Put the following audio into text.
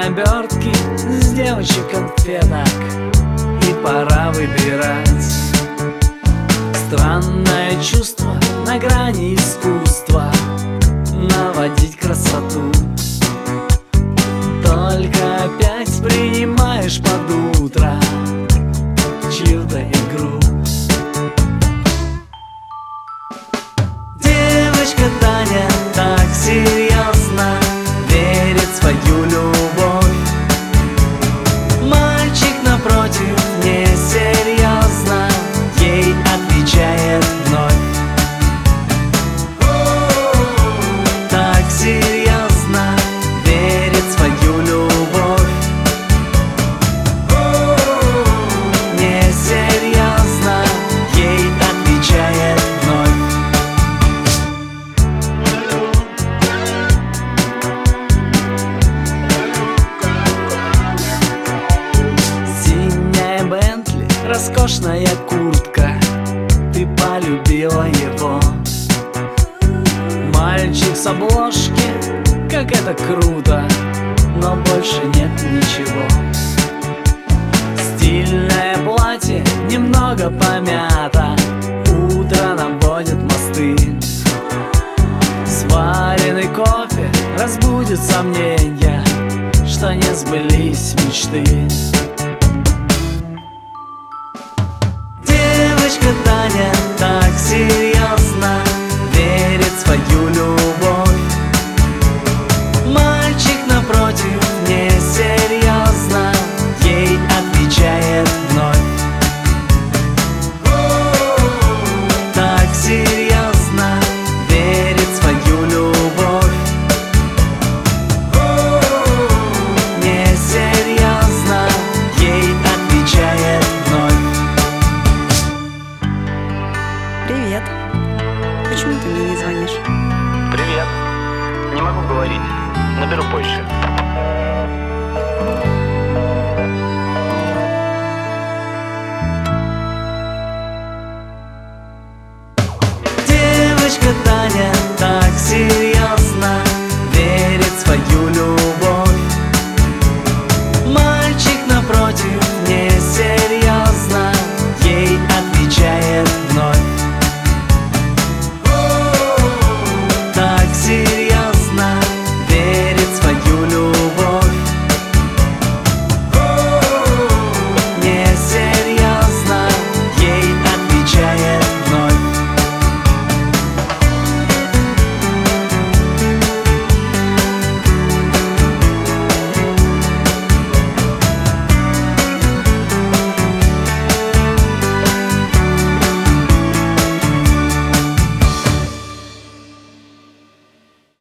обертки с девочек конфеток, и пора выбирать. Странное чувство на грани искусства наводить красоту. Только опять принимаешь под утро чью-то игру. Девочка Таня так серьезно верит в свою любовь. Мальчик напротив несерьезно ей отвечает вновь. Так серьезно верит в свою любовь. Несерьезно ей отвечает вновь. Синяя Бентли, роскошная куртка, ты полюбила его. Мальчик с обложки, как это круто, но больше нет ничего. Стильное платье немного помято, утро наводит мосты. Сваренный кофе разбудит сомнения, что не сбылись мечты. Девочка Таня так серьезно верит в свою любовь. Мальчик напротив несерьезно ей отвечает вновь. Так серьезно верит в свою любовь. Несерьезно ей отвечает вновь. Привет. Почему ты мне не звонишь? Привет. Не могу говорить. Наберу позже.